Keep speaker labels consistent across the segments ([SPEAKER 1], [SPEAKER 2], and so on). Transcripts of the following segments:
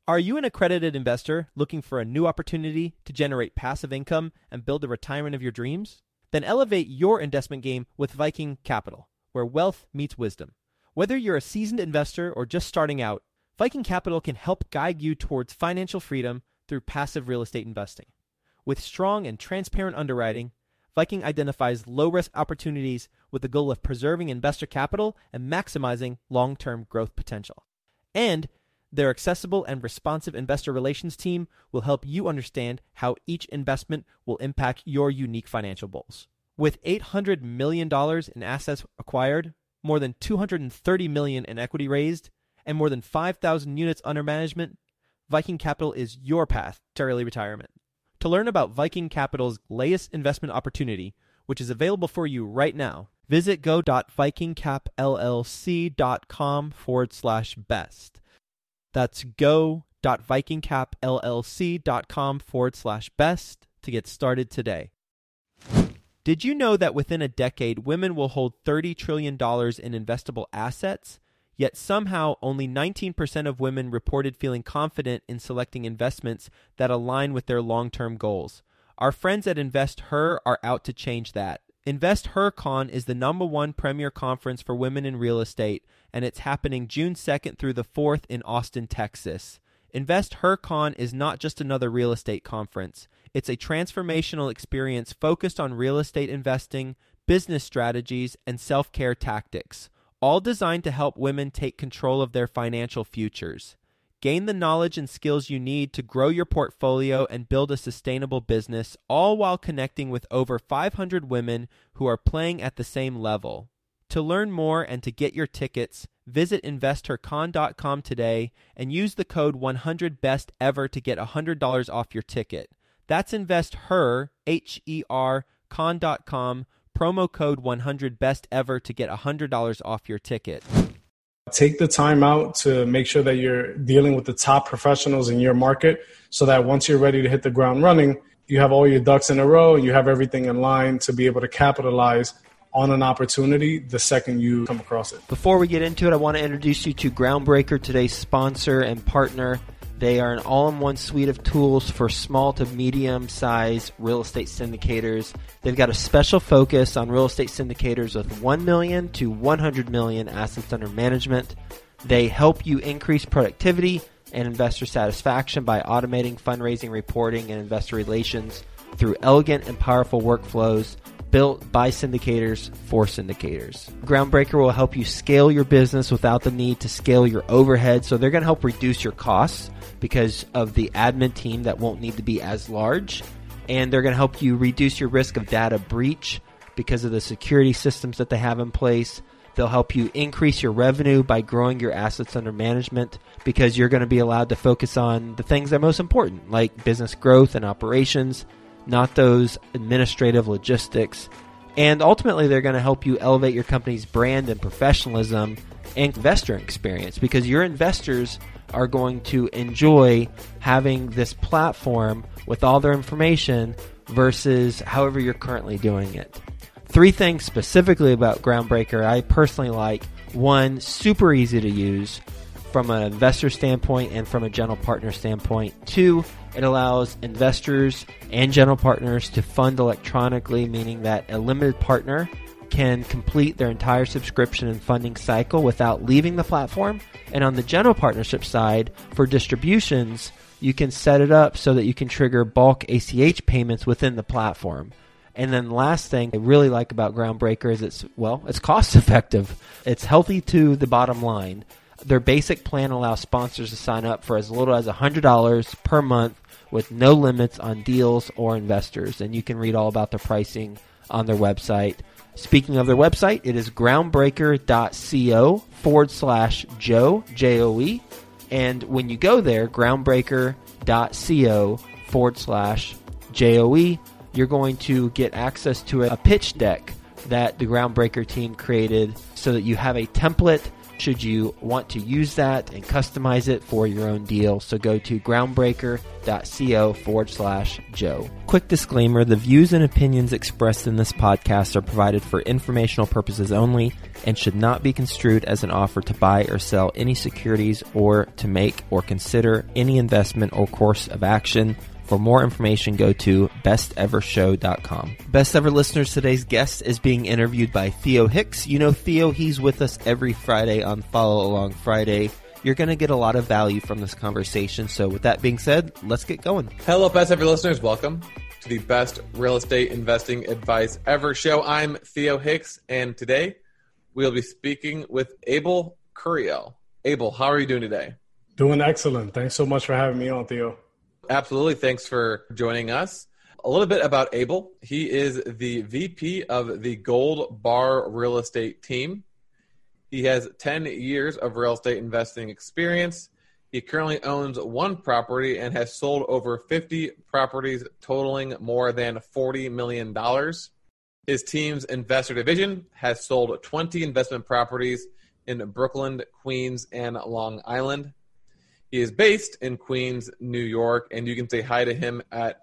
[SPEAKER 1] Are you an accredited investor looking for a new opportunity to generate passive income and build the retirement of your dreams? Then elevate your investment game with Viking Capital, where wealth meets wisdom. Whether you're a seasoned investor or just starting out, Viking Capital can help guide you towards financial freedom through passive real estate investing. With strong and transparent underwriting, Viking identifies low-risk opportunities with the goal of preserving investor capital and maximizing long-term growth potential. And their accessible and responsive investor relations team will help you understand how each investment will impact your unique financial goals. With $800 million in assets acquired, more than $230 million in equity raised, and more than 5,000 units under management, Viking Capital is your path to early retirement. To learn about Viking Capital's latest investment opportunity, which is available for you right now, visit go.vikingcapllc.com/best. That's go.vikingcapllc.com/best to get started today. Did you know that within a decade, women will hold $30 trillion in investable assets? Yet somehow only 19% of women reported feeling confident in selecting investments that align with their long-term goals. Our friends at InvestHer are out to change that. InvestHerCon is the #1 premier conference for women in real estate, and it's happening June 2nd through the 4th in Austin, Texas. InvestHerCon is not just another real estate conference. It's a transformational experience focused on real estate investing, business strategies, and self-care tactics, all designed to help women take control of their financial futures. Gain the knowledge and skills you need to grow your portfolio and build a sustainable business, all while connecting with over 500 women who are playing at the same level. To learn more and to get your tickets, visit InvestHerCon.com today and use the code 100BESTEVER to get $100 off your ticket. That's InvestHer, H-E-R, con.com, promo code 100BESTEVER to get $100 off your ticket.
[SPEAKER 2] Take the time out to make sure that you're dealing with the top professionals in your market so that once you're ready to hit the ground running, you have all your ducks in a row and you have everything in line to be able to capitalize on an opportunity the second you come across it.
[SPEAKER 3] Before we get into it, I want to introduce you to Groundbreaker, today's sponsor and partner. They are an all-in-one suite of tools for small to medium-sized real estate syndicators. They've got a special focus on real estate syndicators with 1 million to 100 million assets under management. They help you increase productivity and investor satisfaction by automating fundraising, reporting, and investor relations through elegant and powerful workflows built by syndicators for syndicators. Groundbreaker will help you scale your business without the need to scale your overhead. So they're going to help reduce your costs because of the admin team that won't need to be as large. And they're going to help you reduce your risk of data breach because of the security systems that they have in place. They'll help you increase your revenue by growing your assets under management because you're going to be allowed to focus on the things that are most important, like business growth and operations, not those administrative logistics. And ultimately, they're going to help you elevate your company's brand and professionalism and investor experience because your investors are going to enjoy having this platform with all their information versus however you're currently doing it. 3 things specifically about Groundbreaker I personally like. 1, super easy to use from an investor standpoint and from a general partner standpoint. 2, it allows investors and general partners to fund electronically, meaning that a limited partner can complete their entire subscription and funding cycle without leaving the platform. And on the general partnership side, for distributions, you can set it up so that you can trigger bulk ACH payments within the platform. And then last thing I really like about Groundbreaker is it's cost effective. It's healthy to the bottom line. Their basic plan allows sponsors to sign up for as little as $100 per month with no limits on deals or investors. And you can read all about the pricing on their website. Speaking of their website, it is groundbreaker.co/Joe, J-O-E. And when you go there, groundbreaker.co/Joe, you're going to get access to a pitch deck that the Groundbreaker team created so that you have a template should you want to use that and customize it for your own deal. So go to groundbreaker.co/Joe. Quick disclaimer, the views and opinions expressed in this podcast are provided for informational purposes only and should not be construed as an offer to buy or sell any securities or to make or consider any investment or course of action. For more information, go to bestevershow.com. Best Ever listeners, today's guest is being interviewed by Theo Hicks. You know Theo, he's with us every Friday on Follow Along Friday. You're going to get a lot of value from this conversation. So with that being said, let's get going.
[SPEAKER 4] Hello, Best Ever listeners. Welcome to the Best Real Estate Investing Advice Ever show. I'm Theo Hicks, and today we'll be speaking with Abel Curiel. Abel, how are you doing today?
[SPEAKER 2] Doing excellent. Thanks so much for having me on, Theo.
[SPEAKER 4] Absolutely. Thanks for joining us. A little bit about Abel. He is the VP of the Gold Bar Real Estate team. He has 10 years of real estate investing experience. He currently owns one property and has sold over 50 properties totaling more than $40 million. His team's investor division has sold 20 investment properties in Brooklyn, Queens, and Long Island. He is based in Queens, New York, and you can say hi to him at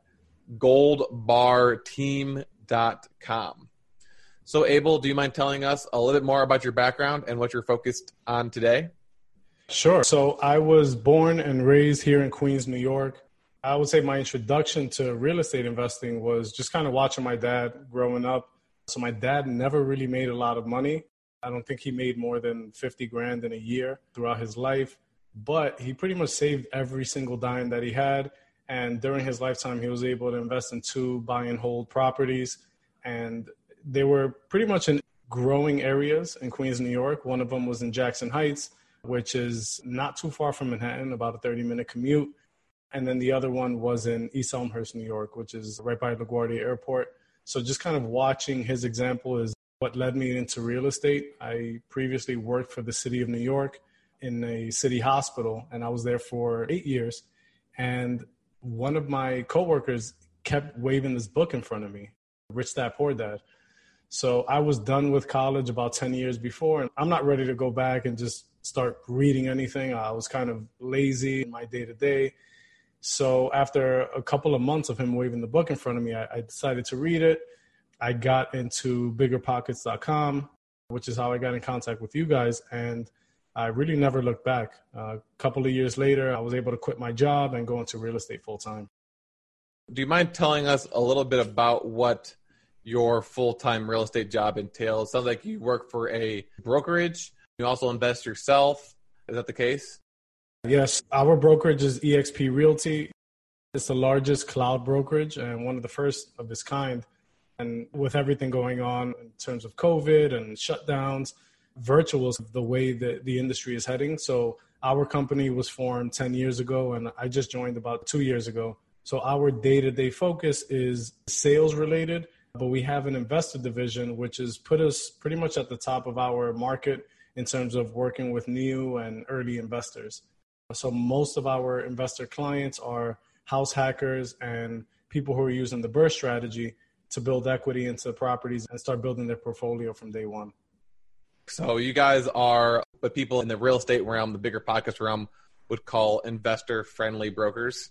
[SPEAKER 4] goldbarteam.com. So, Abel, do you mind telling us a little bit more about your background and what you're focused on today?
[SPEAKER 2] Sure. So I was born and raised here in Queens, New York. I would say my introduction to real estate investing was just kind of watching my dad growing up. So my dad never really made a lot of money. I don't think he made more than 50 grand in a year throughout his life. But he pretty much saved every single dime that he had. And during his lifetime, he was able to invest in 2 buy and hold properties. And they were pretty much in growing areas in Queens, New York. One of them was in Jackson Heights, which is not too far from Manhattan, about a 30-minute commute. And then the other one was in East Elmhurst, New York, which is right by LaGuardia Airport. So just kind of watching his example is what led me into real estate. I previously worked for the city of New York in a city hospital, and I was there for 8 years. And one of my coworkers kept waving this book in front of me, Rich Dad Poor Dad. So I was done with college about 10 years before, and I'm not ready to go back and just start reading anything. I was kind of lazy in my day-to-day. So after a couple of months of him waving the book in front of me, I decided to read it. I got into biggerpockets.com, which is how I got in contact with you guys, and I really never looked back. A couple of years later, I was able to quit my job and go into real estate full-time.
[SPEAKER 4] Do you mind telling us a little bit about what your full-time real estate job entails? It sounds like you work for a brokerage. You also invest yourself. Is that the case?
[SPEAKER 2] Yes. Our brokerage is eXp Realty. It's the largest cloud brokerage and one of the first of its kind. And with everything going on in terms of COVID and shutdowns, virtual is the way that the industry is heading. So our company was formed 10 years ago, and I just joined about 2 years ago. So our day-to-day focus is sales related, but we have an investor division, which has put us pretty much at the top of our market in terms of working with new and early investors. So most of our investor clients are house hackers and people who are using the burst strategy to build equity into properties and start building their portfolio from day one.
[SPEAKER 4] So you guys are what people in the real estate realm, the bigger pockets realm, would call investor-friendly brokers?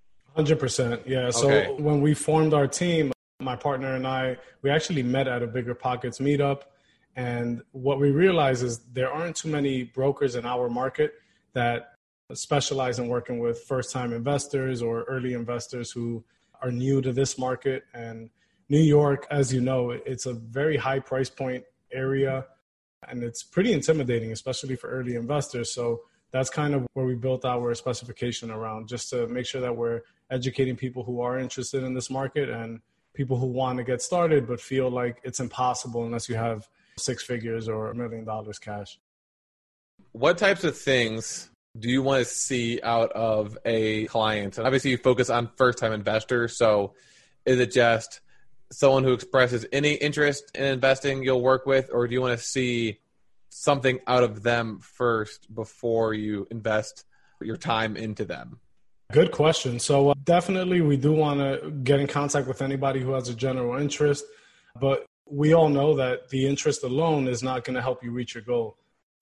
[SPEAKER 2] 100%, yeah. So
[SPEAKER 4] okay.
[SPEAKER 2] When we formed our team, my partner and I, we actually met at a Bigger Pockets meetup. And what we realized is there aren't too many brokers in our market that specialize in working with first-time investors or early investors who are new to this market. And New York, as you know, it's a very high price point area. And it's pretty intimidating, especially for early investors. So that's kind of where we built our specification around, just to make sure that we're educating people who are interested in this market and people who want to get started but feel like it's impossible unless you have 6 figures or $1 million cash.
[SPEAKER 4] What types of things do you want to see out of a client? And obviously you focus on first-time investors. So is it just someone who expresses any interest in investing you'll work with, or do you want to see something out of them first before you invest your time into them?
[SPEAKER 2] Good question. So definitely we do want to get in contact with anybody who has a general interest, but we all know that the interest alone is not going to help you reach your goal.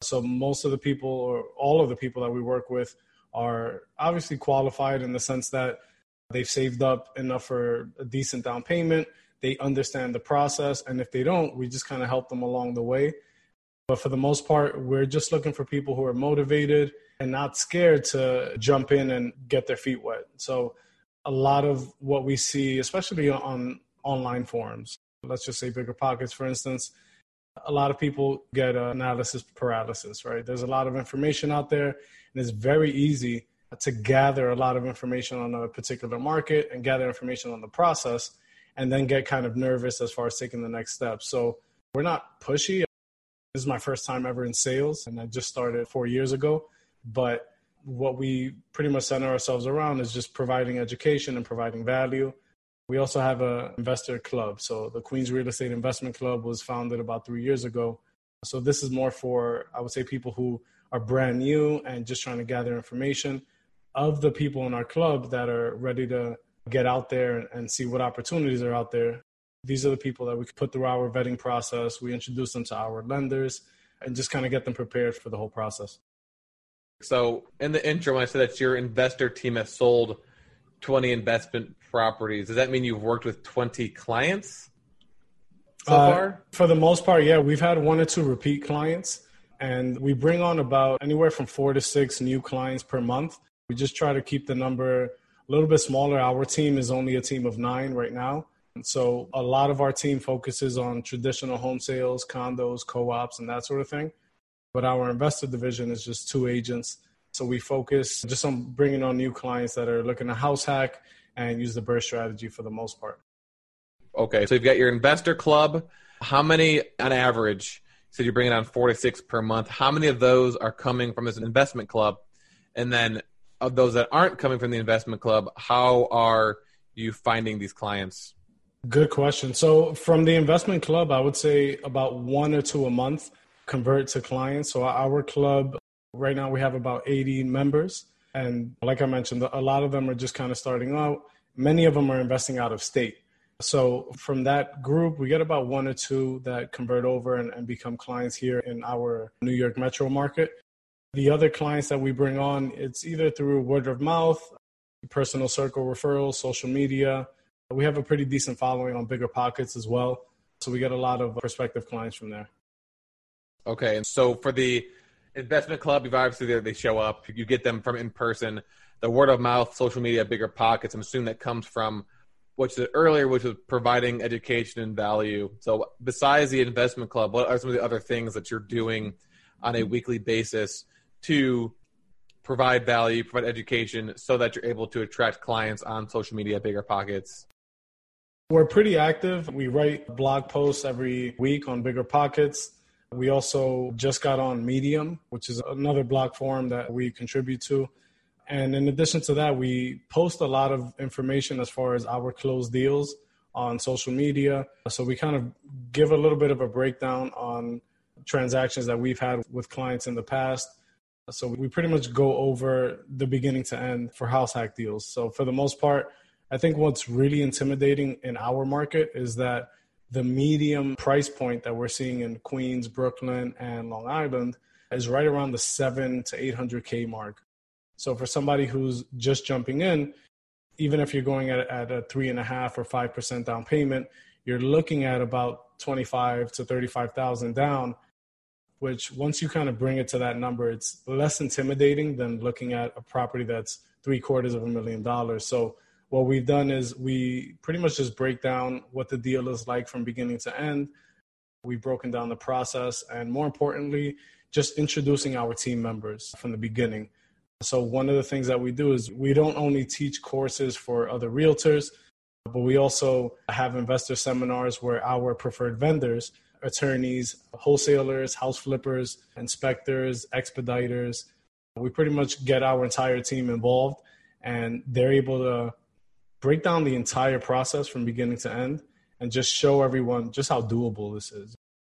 [SPEAKER 2] So most of the people, or all of the people that we work with, are obviously qualified in the sense that they've saved up enough for a decent down payment. They understand the process. And if they don't, we just kind of help them along the way. But for the most part, we're just looking for people who are motivated and not scared to jump in and get their feet wet. So a lot of what we see, especially on online forums, let's just say BiggerPockets, for instance, a lot of people get analysis paralysis, right? There's a lot of information out there, and it's very easy to gather a lot of information on a particular market and gather information on the process and then get kind of nervous as far as taking the next step. So we're not pushy. This is my first time ever in sales, and I just started 4 years ago. But what we pretty much center ourselves around is just providing education and providing value. We also have an investor club. So the Queens Real Estate Investment Club was founded about 3 years ago. So this is more for, I would say, people who are brand new and just trying to gather information. Of the people in our club that are ready to get out there and see what opportunities are out there, these are the people that we put through our vetting process. We introduce them to our lenders and just kind of get them prepared for the whole process.
[SPEAKER 4] So in the intro, when I said that your investor team has sold 20 investment properties, does that mean you've worked with 20 clients so far?
[SPEAKER 2] For the most part, yeah. We've had 1 or 2 repeat clients, and we bring on about anywhere from 4 to 6 new clients per month. We just try to keep the number a little bit smaller. Our team is only a team of 9 right now. And so a lot of our team focuses on traditional home sales, condos, co-ops, and that sort of thing. But our investor division is just 2 agents. So we focus just on bringing on new clients that are looking to house hack and use the burst strategy for the most part.
[SPEAKER 4] Okay, so you've got your investor club. How many, on average, so you're bringing on 4 to 6 per month, how many of those are coming from this investment club? And then of those that aren't coming from the investment club, how are you finding these clients?
[SPEAKER 2] Good question. So from the investment club, I would say about 1 or 2 a month convert to clients. So our club, right now we have about 80 members. And like I mentioned, a lot of them are just kind of starting out. Many of them are investing out of state. So from that group, we get about 1 or 2 that convert over and become clients here in our New York metro market. The other clients that we bring on, it's either through word of mouth, personal circle referrals, social media. We have a pretty decent following on BiggerPockets as well. So we get a lot of prospective clients from there.
[SPEAKER 4] Okay. And so for the investment club, you've obviously they show up. You get them from in person. The word of mouth, social media, BiggerPockets, I'm assuming that comes from what you said earlier, which was providing education and value. So besides the investment club, what are some of the other things that you're doing on a weekly basis to provide value, provide education so that you're able to attract clients on social media, BiggerPockets?
[SPEAKER 2] We're pretty active. We write blog posts every week on BiggerPockets. We also just got on Medium, which is another blog forum that we contribute to. And in addition to that, we post a lot of information as far as our closed deals on social media. So we kind of give a little bit of a breakdown on transactions that we've had with clients in the past. So we pretty much go over the beginning to end for house hack deals. So for the most part, I think what's really intimidating in our market is that the medium price point that we're seeing in Queens, Brooklyn, and Long Island is right around the $700 to $800K mark. So for somebody who's just jumping in, even if you're going at a 3.5% or 5% down payment, you're looking at about $25,000 to $35,000 down, which once you kind of bring it to that number, it's less intimidating than looking at a property that's $750,000. So what we've done is we pretty much just break down what the deal is like from beginning to end. We've broken down the process, and more importantly, just introducing our team members from the beginning. So one of the things that we do is we don't only teach courses for other realtors, but we also have investor seminars where our preferred vendors, attorneys, wholesalers, house flippers, inspectors, expediters, we pretty much get our entire team involved, and they're able to break down the entire process from beginning to end and just show everyone just how doable this is.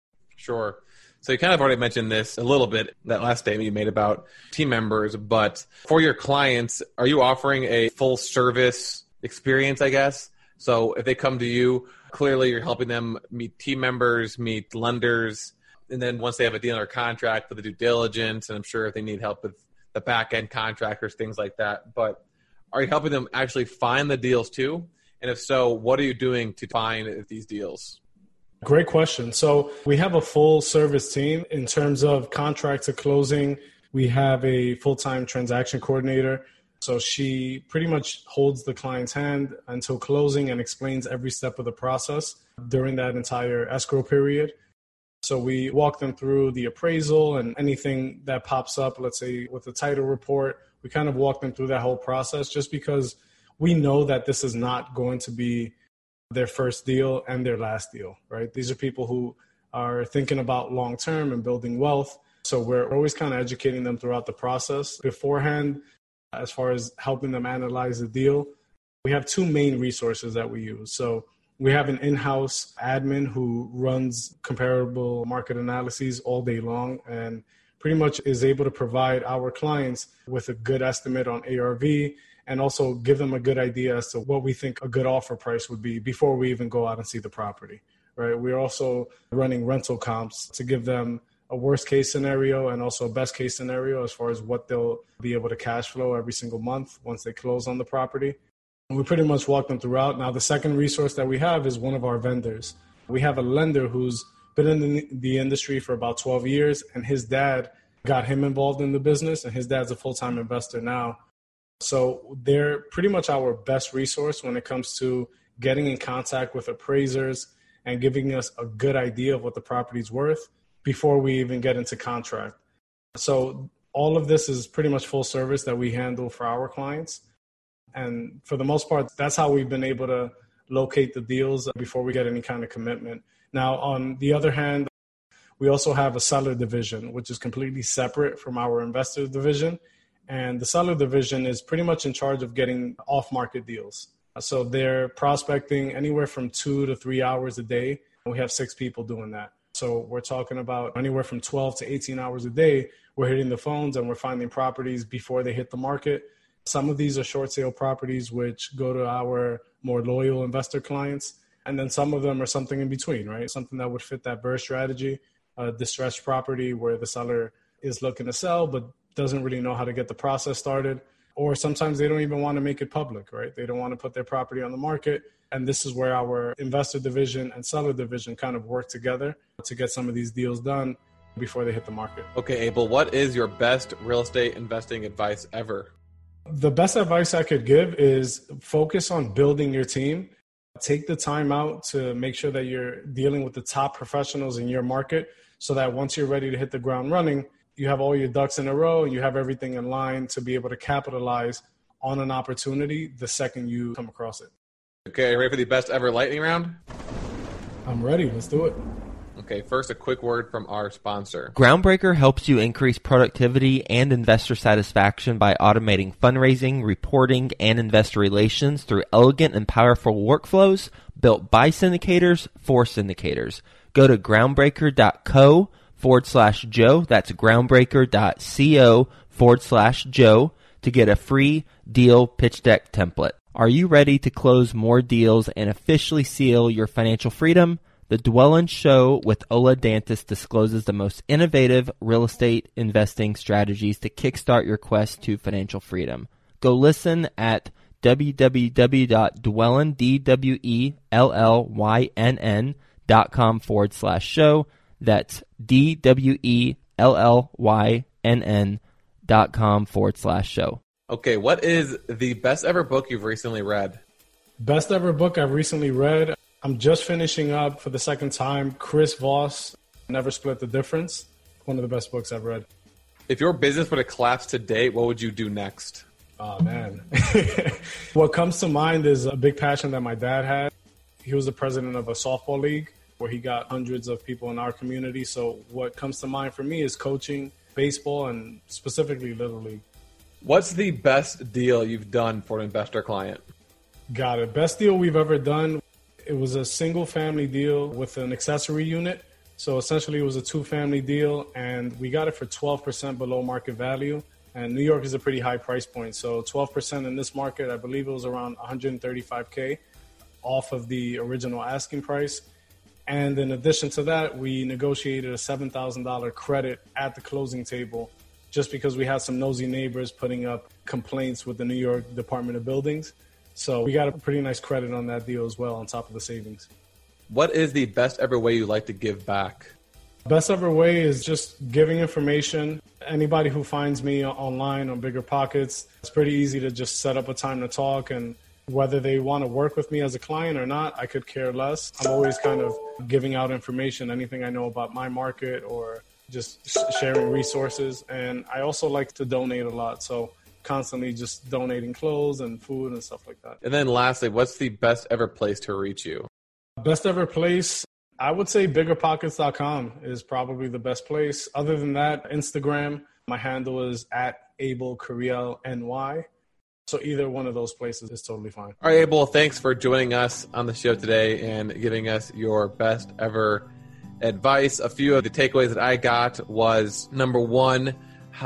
[SPEAKER 4] Sure. So you kind of already mentioned this a little bit, that last statement you made about team members, but for your clients, are you offering a full service experience, I guess? So if they come to you, clearly you're helping them meet team members, meet lenders. And then once they have a deal under contract for the due diligence, and I'm sure if they need help with the back-end contractors, things like that. But are you helping them actually find the deals too? And if so, what are you doing to find these deals?
[SPEAKER 2] Great question. So we have a full service team in terms of contract to closing. We have a full-time transaction coordinator. So she pretty much holds the client's hand until closing and explains every step of the process during that entire escrow period. So we walk them through the appraisal and anything that pops up, let's say with the title report, we kind of walk them through that whole process just because we know that this is not going to be their first deal and their last deal, right? These are people who are thinking about long-term and building wealth. So we're always kind of educating them throughout the process beforehand. As far as helping them analyze the deal, we have two main resources that we use. So we have an in-house admin who runs comparable market analyses all day long and pretty much is able to provide our clients with a good estimate on ARV and also give them a good idea as to what we think a good offer price would be before we even go out and see the property, right? We're also running rental comps to give them a worst case scenario and also a best case scenario as far as what they'll be able to cash flow every single month once they close on the property. And we pretty much walk them throughout. Now, the second resource that we have is one of our vendors. We have a lender who's been in the industry for about 12 years, and his dad got him involved in the business, and his dad's a full-time investor now. So they're pretty much our best resource when it comes to getting in contact with appraisers and giving us a good idea of what the property's worth before we even get into contract. So all of this is pretty much full service that we handle for our clients. And for the most part, that's how we've been able to locate the deals before we get any kind of commitment. Now, on the other hand, we also have a seller division, which is completely separate from our investor division. And the seller division is pretty much in charge of getting off-market deals. So they're prospecting anywhere from 2 to 3 hours a day. And we have 6 people doing that. So we're talking about anywhere from 12 to 18 hours a day. We're hitting the phones and we're finding properties before they hit the market. Some of these are short sale properties, which go to our more loyal investor clients. And then some of them are something in between, right? Something that would fit that BRRRR strategy, a distressed property where the seller is looking to sell, but doesn't really know how to get the process started. Or sometimes they don't even want to make it public, right? They don't want to put their property on the market. And this is where our investor division and seller division kind of work together to get some of these deals done before they hit the market.
[SPEAKER 4] Okay, Abel, what is your best real estate investing advice ever?
[SPEAKER 2] The best advice I could give is focus on building your team. Take the time out to make sure that you're dealing with the top professionals in your market so that once you're ready to hit the ground running, you have all your ducks in a row and you have everything in line to be able to capitalize on an opportunity the second you come across it.
[SPEAKER 4] Okay, ready for the best ever lightning round?
[SPEAKER 2] I'm ready. Let's do it.
[SPEAKER 4] Okay, first a quick word from our sponsor.
[SPEAKER 1] Groundbreaker helps you increase productivity and investor satisfaction by automating fundraising, reporting, and investor relations through elegant and powerful workflows built by syndicators for syndicators. Go to groundbreaker.co/Joe. That's groundbreaker.co/Joe to get a free deal pitch deck template. Are you ready to close more deals and officially seal your financial freedom? The Dwellin Show with Ola Dantis discloses the most innovative real estate investing strategies to kickstart your quest to financial freedom. Go listen at www.dwellyn.com/show. That's DWELLYNN.com/show.
[SPEAKER 4] Okay, what is the best ever book you've recently read?
[SPEAKER 2] Best ever book I've recently read. I'm just finishing up for the second time, Chris Voss, Never Split the Difference. One of the best books I've read.
[SPEAKER 4] If your business were to collapse today, what would you do next?
[SPEAKER 2] Oh, man. What comes to mind is a big passion that my dad had. He was the president of a softball league where he got hundreds of people in our community. So what comes to mind for me is coaching baseball and specifically Little League.
[SPEAKER 4] What's the best deal you've done for an investor client?
[SPEAKER 2] Got it. Best deal we've ever done. It was a single family deal with an accessory unit. So essentially it was a 2-family deal and we got it for 12% below market value. And New York is a pretty high price point. So 12% in this market, I believe it was around $135K off of the original asking price. And in addition to that, we negotiated a $7,000 credit at the closing table just because we had some nosy neighbors putting up complaints with the New York Department of Buildings. So we got a pretty nice credit on that deal as well on top of the savings.
[SPEAKER 4] What is the best ever way you like to give back?
[SPEAKER 2] Best ever way is just giving information. Anybody who finds me online on BiggerPockets, it's pretty easy to just set up a time to talk, and whether they want to work with me as a client or not, I could care less. I'm always kind of giving out information, anything I know about my market or just sharing resources. And I also like to donate a lot. So constantly just donating clothes and food and stuff like that.
[SPEAKER 4] And then lastly, what's the best ever place to reach you?
[SPEAKER 2] Best ever place, I would say biggerpockets.com is probably the best place. Other than that, Instagram, my handle is @AbelCurielNY. So either one of those places is totally fine.
[SPEAKER 4] All right, Abel, thanks for joining us on the show today and giving us your best ever advice. A few of the takeaways that I got was, number one,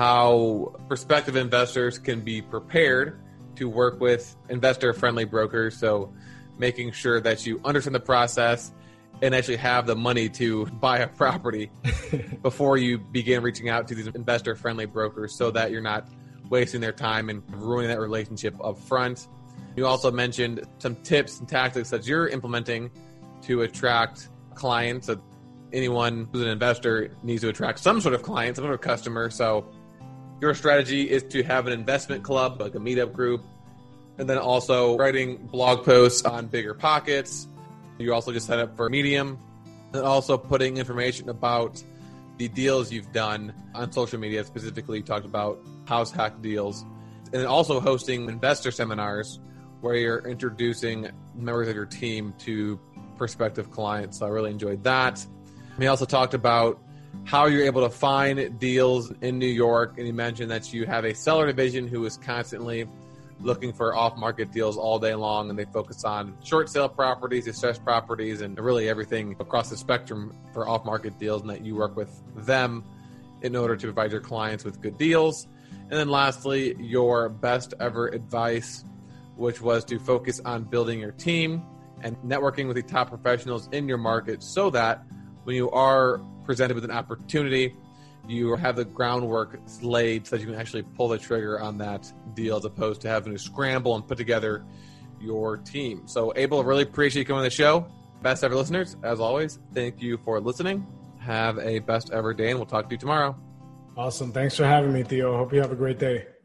[SPEAKER 4] how prospective investors can be prepared to work with investor-friendly brokers. So making sure that you understand the process and actually have the money to buy a property before you begin reaching out to these investor-friendly brokers so that you're not wasting their time and ruining that relationship up front. You also mentioned some tips and tactics that you're implementing to attract clients. So anyone who's an investor needs to attract some sort of client, some sort of customer. So your strategy is to have an investment club, like a meetup group, and then also writing blog posts on BiggerPockets. You also just set up for Medium, and also putting information about the deals you've done on social media. Specifically, you talked about house hack deals, and then also hosting investor seminars where you're introducing members of your team to prospective clients. So I really enjoyed that. We also talked about how you're able to find deals in New York, and you mentioned that you have a seller division who is constantly looking for off-market deals all day long, and they focus on short sale properties, distressed properties, and really everything across the spectrum for off-market deals, and that you work with them in order to provide your clients with good deals. And then lastly, your best ever advice, which was to focus on building your team and networking with the top professionals in your market so that when you are presented with an opportunity, you have the groundwork laid so that you can actually pull the trigger on that deal as opposed to having to scramble and put together your team. So, Abel, really appreciate you coming on the show. Best ever listeners, as always, thank you for listening. Have a best ever day, and we'll talk to you tomorrow.
[SPEAKER 2] Awesome. Thanks for having me, Theo. Hope you have a great day.